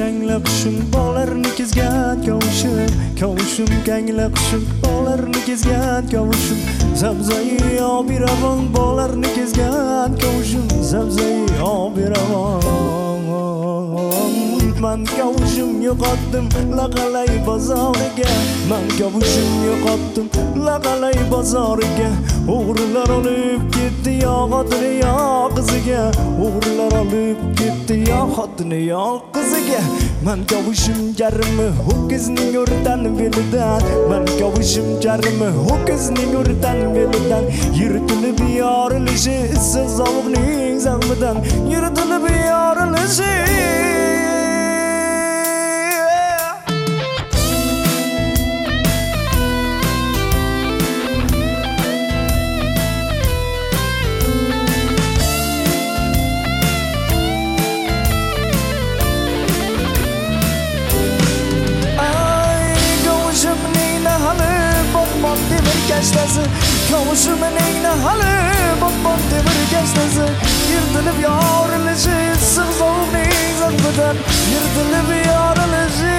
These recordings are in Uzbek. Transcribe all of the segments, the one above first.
kangla qushim bog'larni kezgan kavushim kangla qushim bog'larni kezgan kavushim sabzai obiravon bog'larni kezgan kavushim sabzai obiravon man kavushim yo'qotdim laqalay bozoriga man kavushim yo'qotdim laqalay bozoriga o'g'rilar olib ketdi yo xotini yo qiziga o'g'rilar olib ketdi yo xotini yo qiziga man kavushim jarimi ho'kizning o'rtan belidan man kavushim jarimi ho'kizning o'rtan belidan yirtilib yorilishi issiq sovuqning zahmidan yirtilib yorilishi Kavuşumening nahali bot temir kashtasi yirtilib yorilishi issiq sovuqning zahmidan yirtilib yorilishi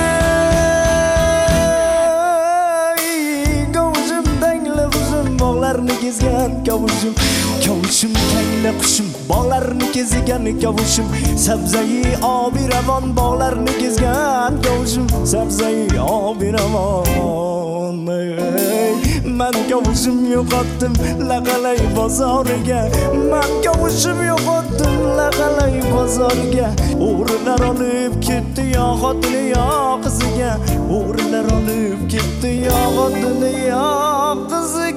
kavushim tangla qushim bog'larni kezgan kavushim tangla qushim bog'larni kezgan kavushim sabzai obiravon bog'larni kezgan kavushim sabzai obiravon man kavushim yo'qotdim laqalay bozoriga man kavushim yo'qotdim laqalay bozoriga o'g'rilar olib ketdi yo xotini yo qiziga o'g'rilar olib ketdi yo xotini yo qiziga